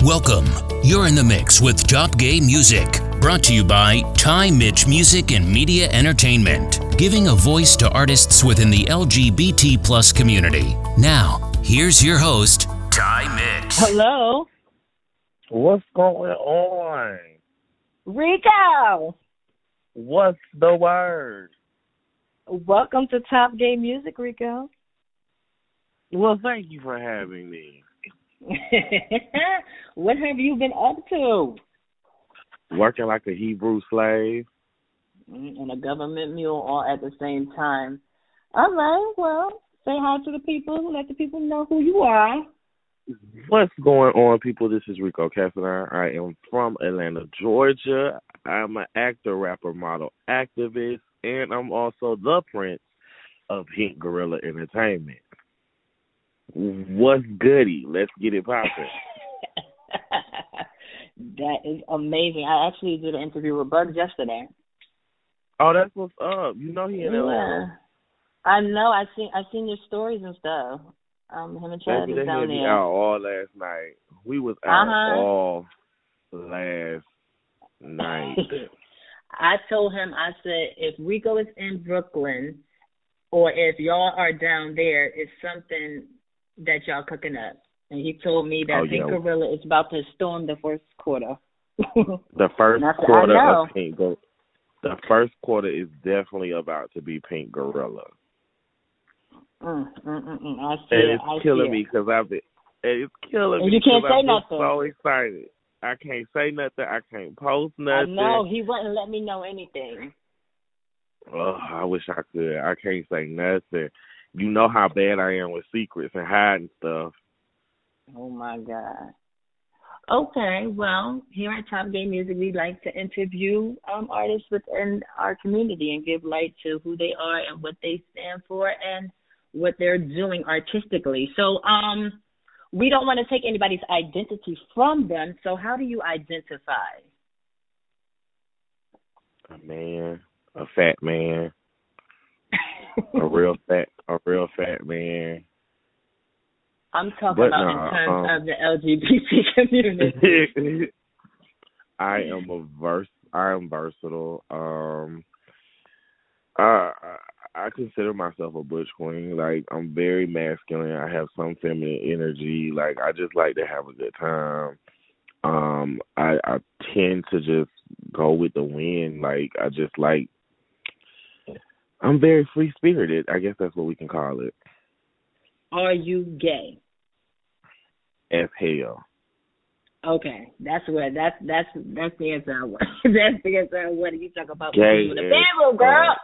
Welcome. You're in the mix with Top Gay Music, brought to you by Ty Mitch Music and Media Entertainment, giving a voice to artists within the LGBT plus community. Now, here's your host, Ty Mitch. Hello. What's going on? Rico. What's the word? Welcome to Top Gay Music, Rico. Well, thank you for having me. What have you been up to? Working like a Hebrew slave. And a government mule all at the same time. All right, well, say hi to the people. Let the people know who you are. What's going on, people? This is Rico Cassidy. I am from Atlanta, Georgia. I'm an actor, rapper, model, activist, and I'm also the prince of Pink Gorilla Entertainment. What's goody? Let's get it popping. That is amazing. I actually did an interview with Bugs yesterday. Oh, that's what's up. You know he in Atlanta. I know. I seen your stories and stuff. Him and Chad is down there. Out all last night. We was out all last night. I told him, I said, if Rico is in Brooklyn or if y'all are down there, it's something that y'all cooking up. And he told me that Pink Gorilla is about to storm the first quarter. The first quarter of Pink Gorilla. The first quarter is definitely about to be Pink Gorilla. It's killing me because it's killing me. You can't say nothing. So excited. I can't say nothing. I can't post nothing. I know. He wouldn't let me know anything. Oh, I wish I could. I can't say nothing. You know how bad I am with secrets and hiding stuff. Oh, my God. Okay, well, here at Top Gay Music, we like to interview artists within our community and give light to who they are and what they stand for and what they're doing artistically. So we don't want to take anybody's identity from them, so how do you identify? A man, a fat man, a real fat man. I'm talking about in terms of the LGBT community. I am versatile. I consider myself a butch queen. Like, I'm very masculine. I have some feminine energy. Like, I just like to have a good time. I tend to just go with the wind. Like, I'm very free spirited. I guess that's what we can call it. Are you gay? As hell. Okay, that's the answer I want. That's the answer I want. You talk about gay in the bedroom, girl.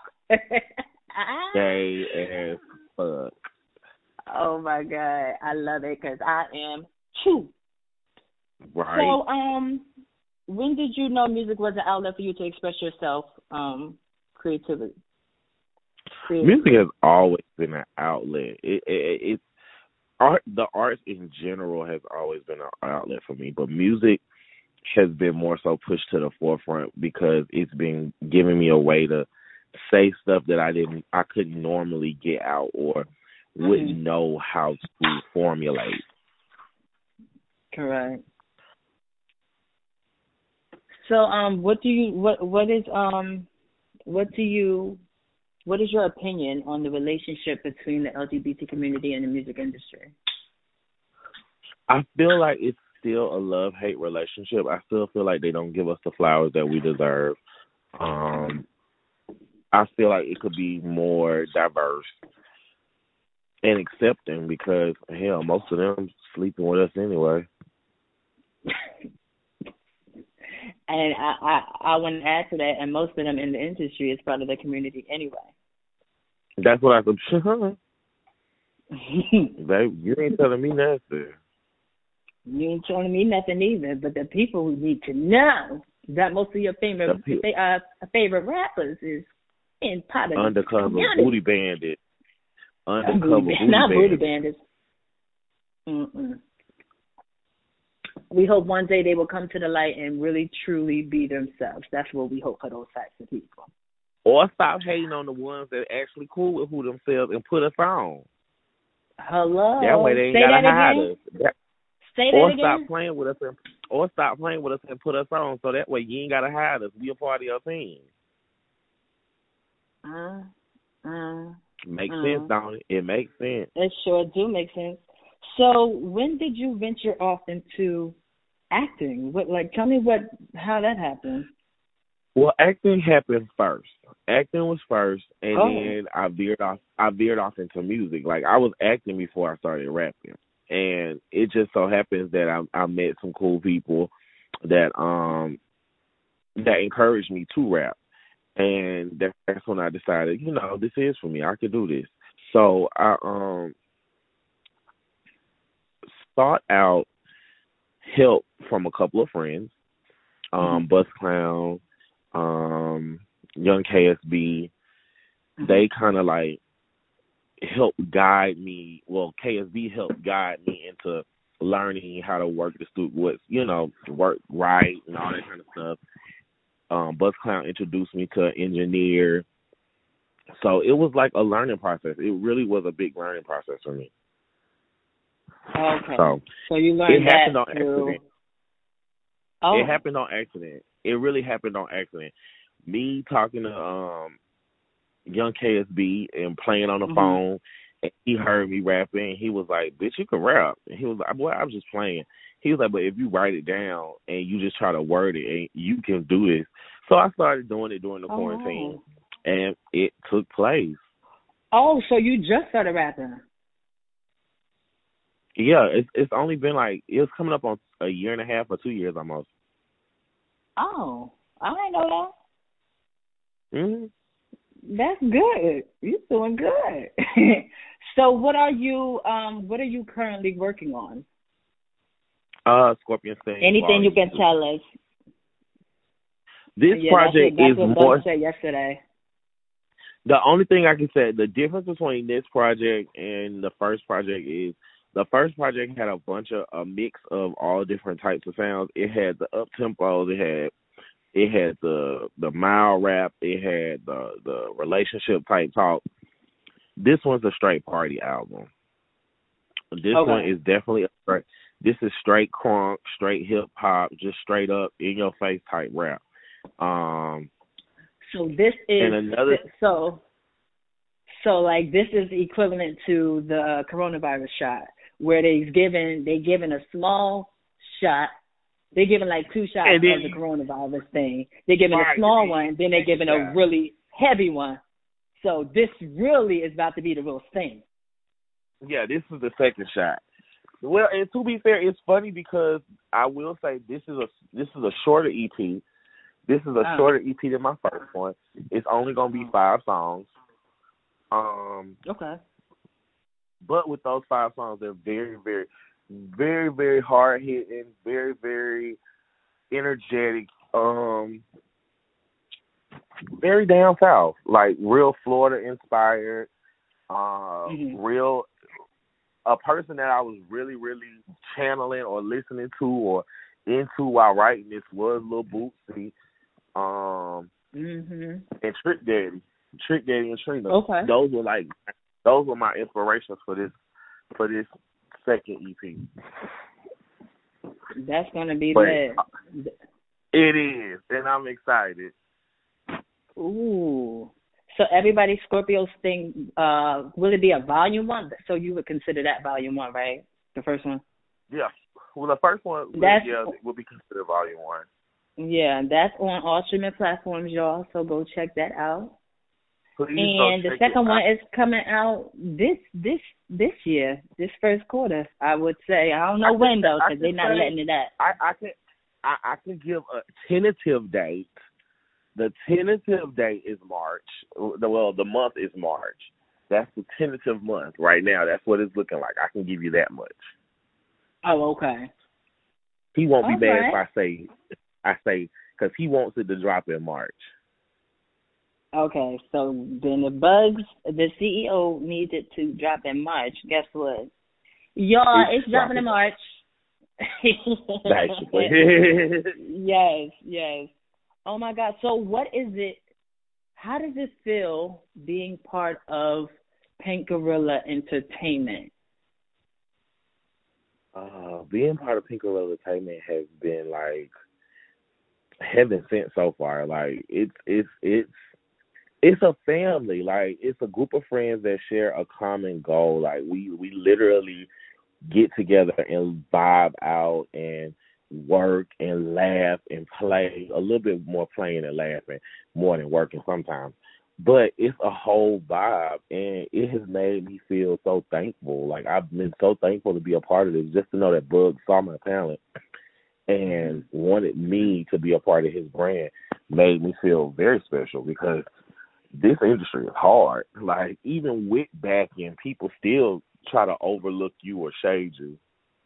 Gay as fuck. Oh my God, I love it because I am too. Right. So, when did you know music was an outlet for you to express yourself, creatively? Music has always been an outlet. It's art. The arts in general has always been an outlet for me, but music has been more so pushed to the forefront because it's been giving me a way to say stuff that I couldn't normally get out or wouldn't know how to formulate. Correct. So, what is your opinion on the relationship between the LGBT community and the music industry? I feel like it's still a love-hate relationship. I still feel like they don't give us the flowers that we deserve. I feel like it could be more diverse and accepting because, hell, most of them sleeping with us anyway. And I want to add to that, and most of them in the industry is part of the community anyway. That's what I said. Babe, you ain't telling me nothing. You ain't telling me nothing either, but the people who need to know that most of your favorite rappers is in part of Undercover the Booty Bandit. Not Booty Bandits. We hope one day they will come to the light and really, truly be themselves. That's what we hope for those types of people. Or stop hating on the ones that actually cool with who themselves and put us on. Hello. That way they ain't Say gotta that hide again. us. Say or that stop again. playing with us and put us on, so that way you ain't gotta hide us. We a part of your team. Makes sense, don't it? It makes sense. It sure do make sense. So when did you venture off into acting? Tell me how that happened. Well, acting happened first. Acting was first, and then I veered off into music. Like, I was acting before I started rapping, and it just so happens that I met some cool people that encouraged me to rap, and that's when I decided, this is for me. I could do this. So I sought out help from a couple of friends, Bus Clown, Young KSB. They kind of helped guide me. Well, KSB helped guide me into learning how to work the studio, work right and all that kind of stuff. Bus Clown introduced me to an engineer. So it was like a learning process. It really was a big learning process for me. Okay. So you learned it happened that on through... accident. It happened on accident. It really happened on accident. Me talking to Young KSB and playing on the phone, and he heard me rapping, and he was like, "Bitch, you can rap." And he was like, "Boy, I was just playing." He was like, "But if you write it down and you just try to word it, and you can do this." So I started doing it during the quarantine, and it took place. Oh, so you just started rapping? Yeah, it's only been it was coming up on a year and a half or 2 years almost. Oh, I didn't know that. Mm-hmm. That's good. You're doing good. So what are you currently working on? Scorpion Sting. Anything you can tell us? This project that's is what more. Bud said yesterday. The only thing I can say, the difference between this project and the first project is the first project had a mix of all different types of sounds. It had the up tempos, it had the mild rap, it had the relationship type talk. This one's a straight party album. This one is definitely this is straight crunk, straight hip hop, just straight up in your face type rap. So this is this is equivalent to the coronavirus shot, where they given a small shot. They're giving 2 shots of the coronavirus thing. They're giving a small one, then they're giving a really heavy one. So this really is about to be the real thing. Yeah, this is the second shot. Well, and to be fair, it's funny because I will say this is a shorter EP. This is a shorter EP than my first one. It's only gonna be 5 songs. Okay. But with those 5 songs, they're very, very, very, very hard hitting, very, very energetic, very down south, real Florida inspired, real a person that I was really, really channeling or listening to or into while writing this was Lil Bootsy, and Trick Daddy and Trina. Okay. Those were my inspirations for this second EP. That's gonna be lit. It is, and I'm excited. Ooh. So everybody Scorpio's thing, will it be a volume 1? So you would consider that volume 1, right? The first one? Yeah. Well, the first one will be considered volume 1. Yeah, that's on all streaming platforms, y'all. So go check that out. Please and the second one is coming out this year, this first quarter. I would say. I don't know when though, because they're not letting it out. I can give a tentative date. The tentative date is March. Well, the month is March. That's the tentative month right now. That's what it's looking like. I can give you that much. Oh, okay. He won't be mad if I say because he wants it to drop in March. Okay, so then the CEO needs it to drop in March. Guess what? Y'all, it's dropping in March. Yes. Oh my God. So what is it? How does it feel being part of Pink Gorilla Entertainment? Being part of Pink Gorilla Entertainment has been like heaven sent so far. Like it's a family. Like it's a group of friends that share a common goal. Like we literally get together and vibe out and work and laugh and play. A little bit more playing and laughing more than working sometimes. But it's a whole vibe, and it has made me feel so thankful. Like I've been so thankful to be a part of this, just to know that Bug saw my talent and wanted me to be a part of his brand made me feel very special because this industry is hard. Like even with backing, people still try to overlook you or shade you.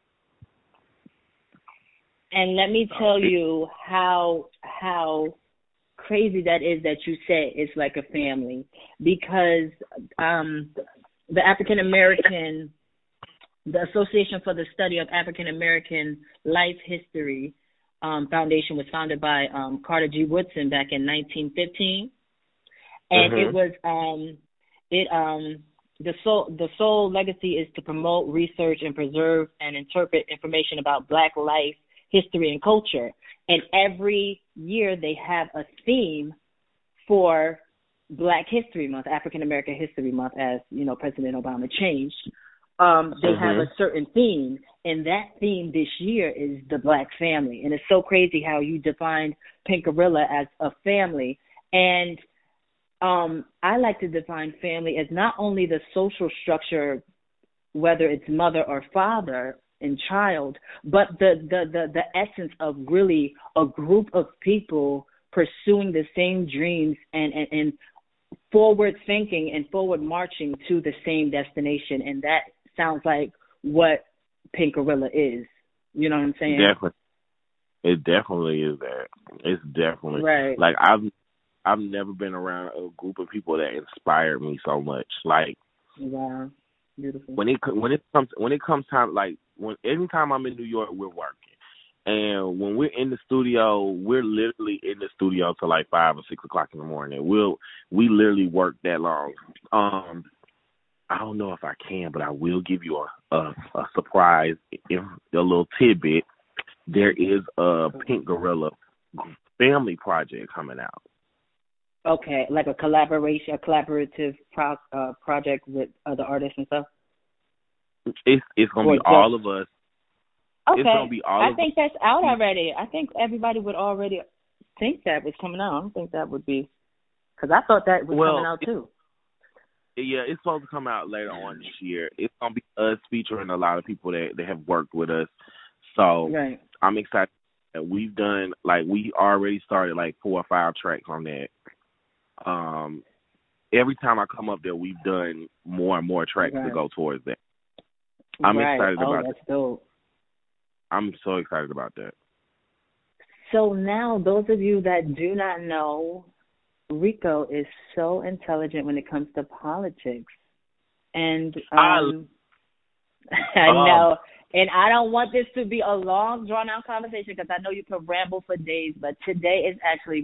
And let me tell you how crazy that is that you say it's like a family, because the African American, the Association for the Study of African American Life History Foundation was founded by Carter G. Woodson back in 1915, and it was the sole legacy is to promote research and preserve and interpret information about Black life, history, and culture. And every year they have a theme for Black History Month, African American History Month, as you know, President Obama changed. They have a certain theme, and that theme this year is the Black family. And it's so crazy how you defined Pink Gorilla as a family. And I like to define family as not only the social structure, whether it's mother or father and child, but the essence of really a group of people pursuing the same dreams and forward thinking and forward marching to the same destination. And that sounds like what Pink Gorilla is. You know what I'm saying? Definitely. It definitely is that. It's definitely right. Like I've never been around a group of people that inspired me so much. Like, wow, beautiful. When it comes time, like anytime I'm in New York, we're working, and when we're in the studio, we're literally in the studio till like 5 or 6 o'clock in the morning. We literally work that long. I don't know if I can, but I will give you a surprise, a little tidbit. There is a Pink Gorilla family project coming out. Okay, like a collaborative project with other artists and stuff. It's gonna be all of us. Okay, it's gonna be all. I think that's out already. I think everybody would already think that was coming out. I don't think that would be, because I thought that was coming out too. Yeah, it's supposed to come out later on this year. It's gonna be us featuring a lot of people that have worked with us. So right. I'm excited that we've done, like, we already started like 4 or 5 tracks on that. Every time I come up there, we've done more and more tracks to go towards that. I'm excited about that's dope. I'm so excited about that. So now, those of you that do not know, Rico is so intelligent when it comes to politics. And I know. And I don't want this to be a long, drawn-out conversation because I know you could ramble for days, but today is actually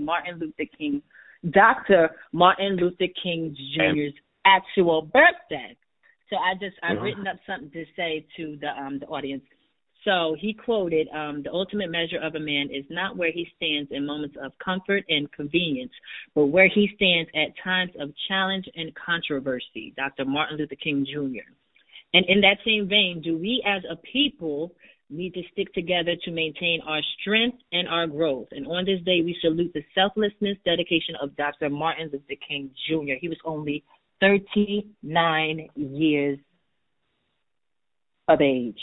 Dr. Martin Luther King Jr.'s actual birthday. So I've written up something to say to the audience. So he quoted, the ultimate measure of a man is not where he stands in moments of comfort and convenience, but where he stands at times of challenge and controversy. Dr. Martin Luther King Jr. And in that same vein, do we as a people need to stick together to maintain our strength and our growth? And on this day, we salute the selflessness, dedication of Dr. Martin Luther King Jr. He was only 39 years of age.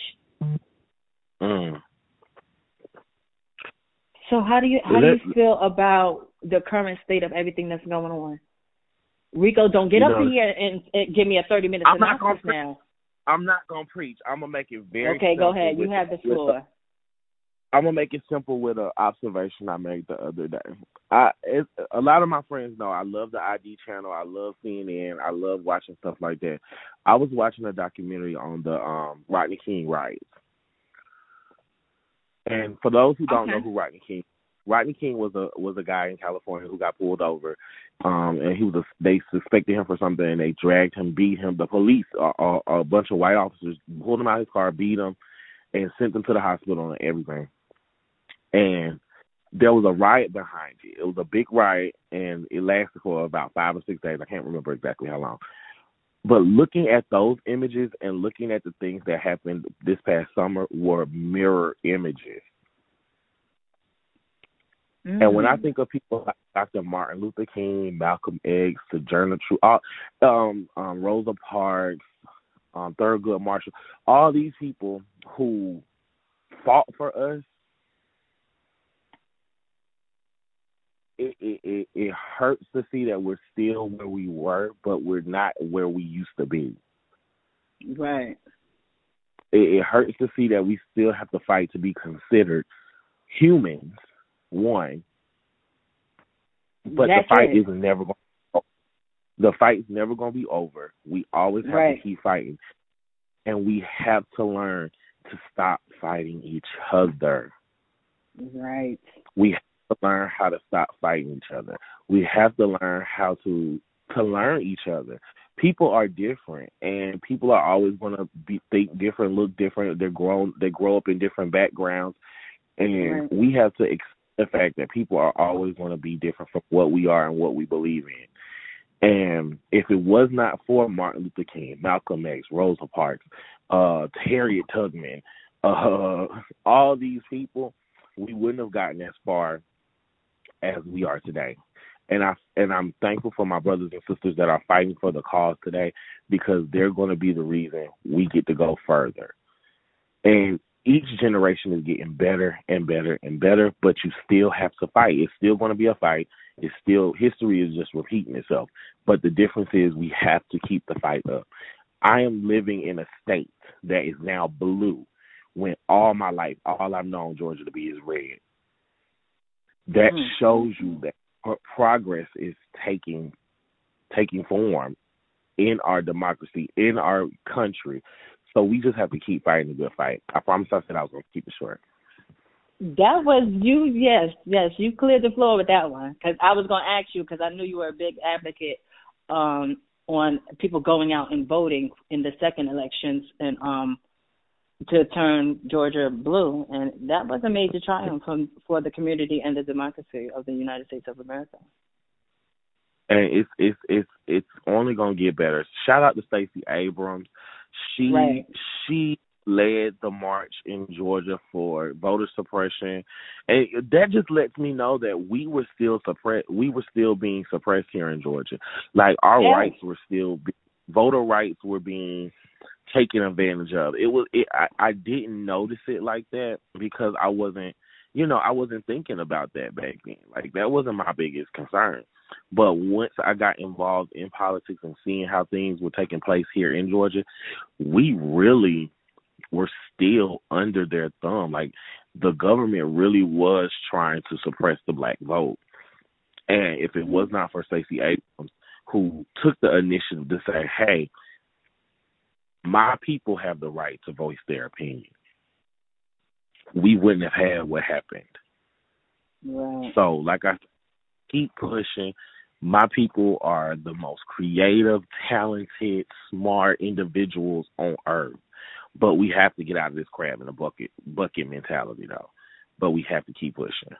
So how do you feel about the current state of everything that's going on? Rico, don't get up here and give me a 30-minute synopsis now. I'm not going to preach. I'm going to make it very simple. Okay, go ahead. You have the floor. I'm going to make it simple with an observation I made the other day. A lot of my friends know I love the ID channel. I love CNN. I love watching stuff like that. I was watching a documentary on the Rodney King riots. And for those who don't know who Rodney King was a guy in California who got pulled over, and they suspected him for something, and they dragged him, beat him. The police, a bunch of white officers, pulled him out of his car, beat him, and sent them to the hospital and everything. And there was a riot behind it. It was a big riot, and it lasted for about 5 or 6 days. I can't remember exactly how long. But looking at those images and looking at the things that happened this past summer were mirror images. Mm-hmm. And when I think of people like Dr. Martin Luther King, Malcolm X, Sojourner Truth, Rosa Parks, Thurgood Marshall, all these people who fought for us, it hurts to see that we're still where we were, but we're not where we used to be. Right. It hurts to see that we still have to fight to be considered humans, one. But the fight is never going to the fight's never going to be over. We always have to keep fighting. And we have to learn to stop fighting each other. Right. We have to learn how to stop fighting each other. We have to learn how to learn each other. People are different, and people are always going to think different, look different. They grow up in different backgrounds, and we have to accept the fact that people are always going to be different from what we are and what we believe in. And if it was not for Martin Luther King, Malcolm X, Rosa Parks, Harriet Tubman, all these people, we wouldn't have gotten as far as we are today. And I'm thankful for my brothers and sisters that are fighting for the cause today, because they're going to be the reason we get to go further. And each generation is getting better and better and better, but you still have to fight. It's still going to be a fight. It's still, history is just repeating itself. But the difference is we have to keep the fight up. I am living in a state that is now blue, when all my life, all I've known Georgia to be is red. That shows you that progress is taking form in our democracy, in our country. So we just have to keep fighting the good fight. I promise I said I was going to keep it short. That was you, yes. You cleared the floor with that one, because I was going to ask you, because I knew you were a big advocate on people going out and voting in the second elections and to turn Georgia blue, and that was a major triumph for the community and the democracy of the United States of America. And it's only going to get better. Shout out to Stacey Abrams. She led the march in Georgia for voter suppression, and that just lets me know that we were still suppressed. We were still being suppressed here in Georgia. Like our rights were still, voter rights were being taken advantage of. I didn't notice it like that because I wasn't thinking about that back then. Like that wasn't my biggest concern. But once I got involved in politics and seeing how things were taking place here in Georgia, we really were still under their thumb. Like the government really was trying to suppress the black vote. And if it was not for Stacey Abrams, who took the initiative to say, hey, my people have the right to voice their opinion, we wouldn't have had what happened. Right. So, like I keep pushing. My people are the most creative, talented, smart individuals on earth. But we have to get out of this crab in a bucket mentality, though. But we have to keep pushing.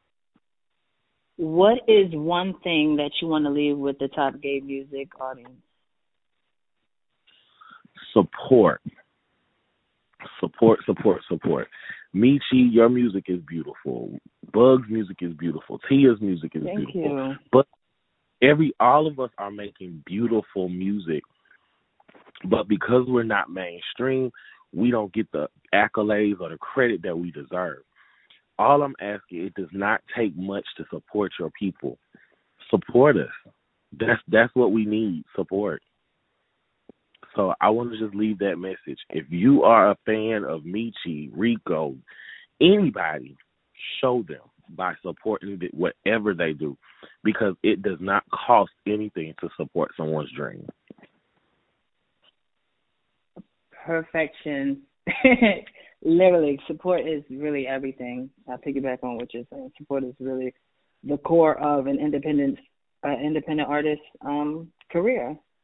What is one thing that you want to leave with the Top Game Music audience? Support. Support. Michi, your music is beautiful. Bug's music is beautiful. Tia's music is Thank beautiful. You. But all of us are making beautiful music. But because we're not mainstream, we don't get the accolades or the credit that we deserve. All I'm asking, it does not take much to support your people. Support us. That's what we need, support. So I want to just leave that message. If you are a fan of Michi, Rico, anybody, show them by supporting whatever they do, because it does not cost anything to support someone's dream. Perfection. Literally, support is really everything. I'll piggyback on what you're saying. Support is really the core of an independent artist's career.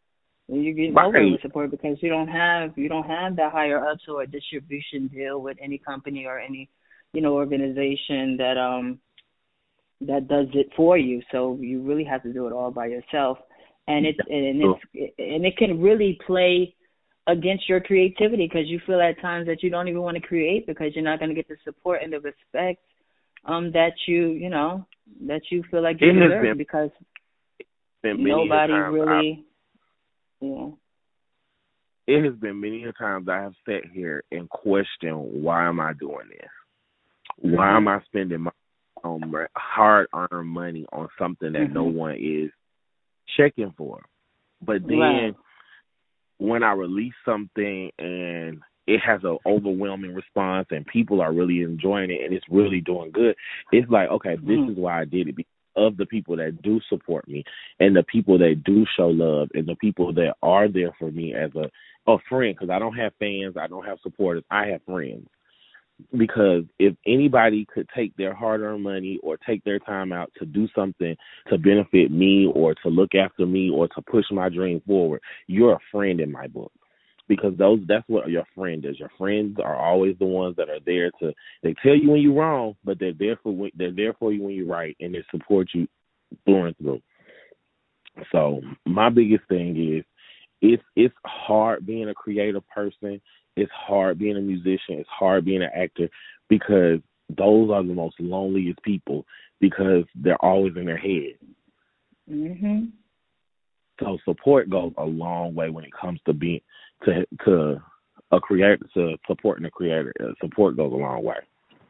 You get nowhere with support because you don't have that higher ups or a distribution deal with any company or any, organization that does it for you. So you really have to do it all by yourself, and it can really play against your creativity because you feel at times that you don't even want to create because you're not going to get the support and the respect that you feel like you deserve because nobody really. Yeah. It has been many a times I have sat here and questioned, why am I doing this? Why am I spending my hard-earned money on something that no one is checking for? But then when I release something and it has an overwhelming response and people are really enjoying it and it's really doing good, it's like, okay, this is why I did it. Of the people that do support me and the people that do show love and the people that are there for me as a friend, because I don't have fans, I don't have supporters, I have friends. Because if anybody could take their hard-earned money or take their time out to do something to benefit me or to look after me or to push my dream forward, you're a friend in my book. Because that's what your friend is. Your friends are always the ones that are there they tell you when you're wrong, but they're there for you when you're right, and they support you through and through. So my biggest thing is it's hard being a creative person. It's hard being a musician. It's hard being an actor because those are the most loneliest people because they're always in their head. Mm-hmm. So support goes a long way when it comes to being to a creator, to supporting a creator. Support goes a long way.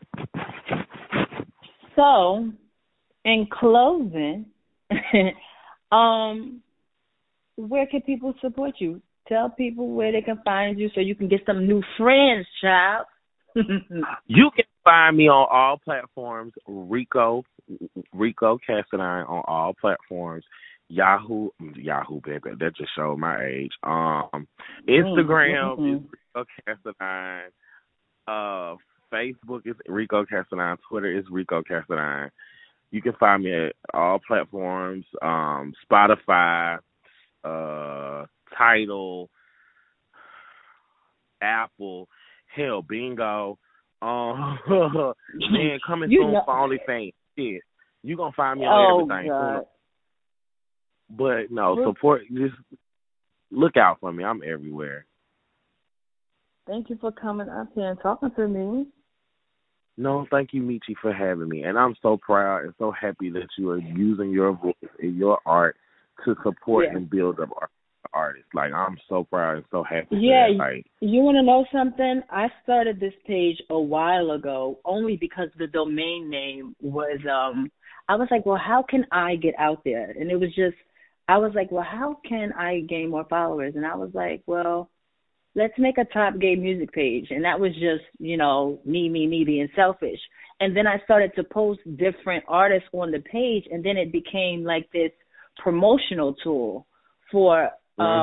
So, in closing, where can people support you? Tell people where they can find you so you can get some new friends, child. You can find me on all platforms, Rico Cassadine on all platforms. Yahoo, baby. That just showed my age. Instagram is Rico Cassadine. Facebook is Rico Cassadine. Twitter is Rico Cassadine. You can find me at all platforms. Spotify, Tidal, Apple, hell, Bingo. Man, coming soon for OnlyFans. Shit, you gonna find me on everything. God. But no, support. Just look out for me. I'm everywhere. Thank you for coming up here and talking to me. No, thank you, Michi, for having me. And I'm so proud and so happy that you are using your voice and your art to support and build up artists. Like, I'm so proud and so happy. Yeah, you want to know something? I started this page a while ago only because the domain name was, I was like, well, how can I get out there? And it was just, I was like, well, how can I gain more followers? And I was like, well, let's make a Top Gay Music page. And that was just, me being selfish. And then I started to post different artists on the page, and then it became like this promotional tool for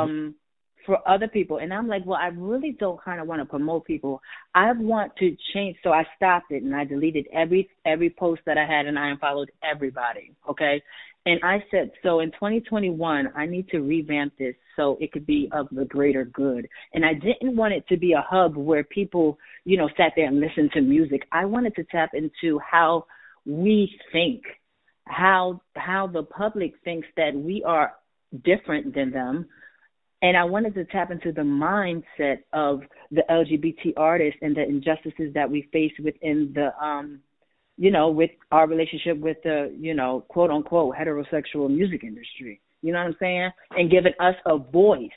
other people. And I'm like, well, I really don't kind of want to promote people. I want to change. So I stopped it and I deleted every post that I had, and I unfollowed everybody. Okay. And I said, so in 2021, I need to revamp this so it could be of the greater good. And I didn't want it to be a hub where people, sat there and listened to music. I wanted to tap into how we think, how the public thinks that we are different than them. And I wanted to tap into the mindset of the LGBT artists and the injustices that we face within the, with our relationship with the, quote unquote, heterosexual music industry. You know what I'm saying? And giving us a voice.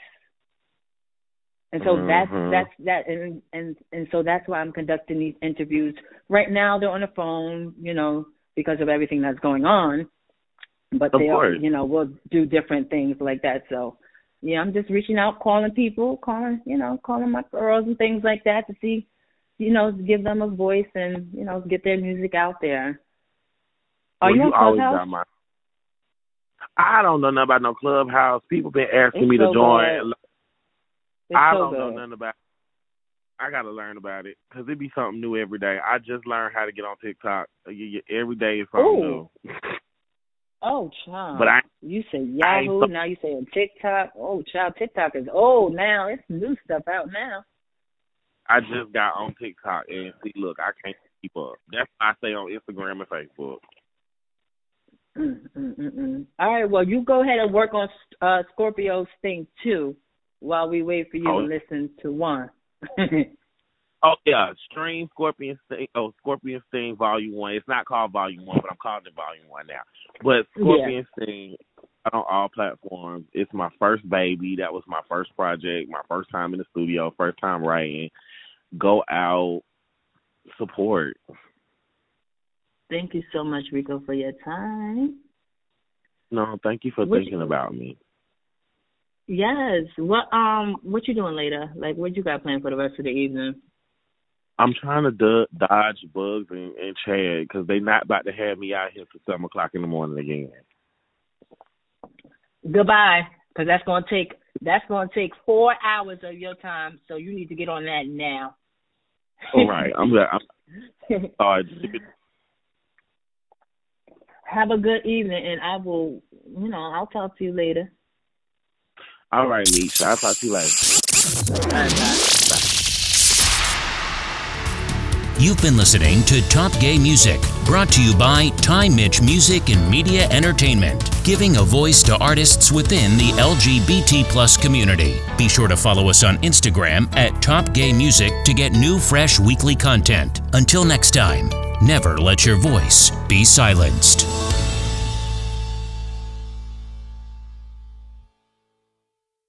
And so that's that. And so that's why I'm conducting these interviews. Right now they're on the phone, because of everything that's going on. But they are, we'll do different things like that. So, yeah, I'm just reaching out, calling people, calling my girls and things like that to see, give them a voice and, get their music out there. Are you on Clubhouse? I don't know nothing about no Clubhouse. People been asking me to join. I don't know nothing about it. I got to learn about it because it be something new every day. I just learned how to get on TikTok. Every day is something new. Oh, child. But you say Yahoo, now you saying TikTok. Oh, child, TikTok is old now. It's new stuff out now. I just got on TikTok and see, look, I can't keep up. That's why I stay on Instagram and Facebook. All right, well, you go ahead and work on Scorpio Sting 2 while we wait for you to listen to 1. Oh, yeah, stream Scorpion Sting Volume 1. It's not called Volume 1, but I'm calling it Volume 1 now. But Scorpion Sting on all platforms. It's my first baby. That was my first project, my first time in the studio, first time writing. Go out, support. Thank you so much, Rico, for your time. No, thank you for thinking about me. Yes. What you doing later? Like, what you got planned for the rest of the evening? I'm trying to dodge Bugs and Chad because they not about to have me out here for 7 o'clock in the morning again. Goodbye, because that's gonna take 4 hours of your time. So you need to get on that now. All right, I'm sorry. Have a good evening, and I will, I'll talk to you later. All right, Nisha. I'll talk to you later. All right, bye. You've been listening to Top Gay Music, brought to you by Ty Mitch Music and Media Entertainment, giving a voice to artists within the LGBT+ community. Be sure to follow us on Instagram at Top Gay Music to get new, fresh weekly content. Until next time, never let your voice be silenced.